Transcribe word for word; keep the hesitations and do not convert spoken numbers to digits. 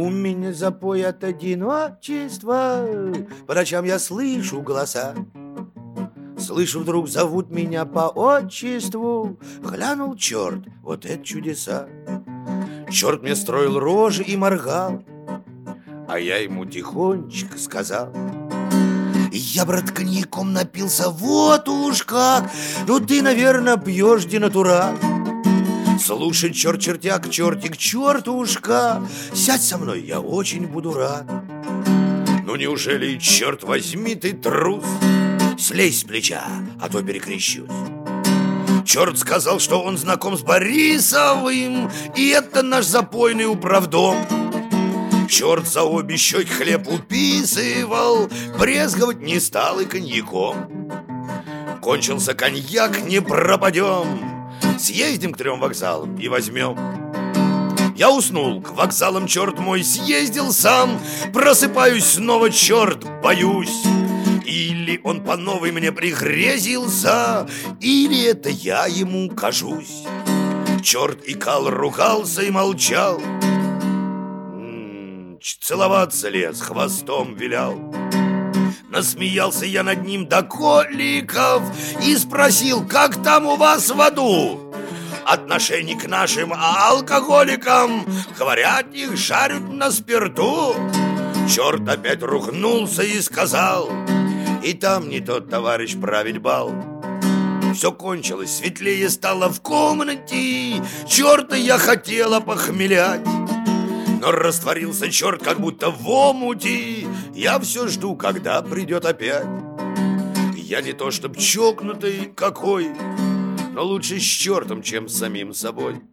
Ум меня запой от одиночества. По ночам я слышу голоса. Слышу, вдруг зовут меня по отчеству. Глянул черт, вот это чудеса. Черт мне строил рожи и моргал, а я ему тихонечко сказал: я, брат, коньяком напился, вот уж как. Ну ты, наверное, пьешь денатурат. Слушай, черт, чертяк, чертик, чертушка, сядь со мной, я очень буду рад. Ну неужели, черт возьми, ты трус? Слезь с плеча, а то перекрещусь. Черт сказал, что он знаком с Борисовым, и это наш запойный управдом. Черт за обе щеки хлеб уписывал, брезговать не стал и коньяком. Кончился коньяк, не пропадем. Съездим к трем вокзалам и возьмем. Я уснул, к вокзалам, черт мой, съездил сам. Просыпаюсь снова, черт, боюсь. Или он по новой мне пригрезился, или это я ему кажусь. Черт икал, ругался и молчал. М-м, целоваться лез, хвостом вилял. Насмеялся я над ним до коликов и спросил: как там у вас в аду? Отношение к нашим алкоголикам, говорят, их жарят на спирту. Черт опять ругнулся и сказал: и там не тот товарищ править бал. Все кончилось, светлее стало в комнате. Черта я хотела похмелять, но растворился черт, как будто в омуте. Я все жду, когда придет опять. Я не то чтоб чокнутый какой, но лучше с чертом, чем с самим собой.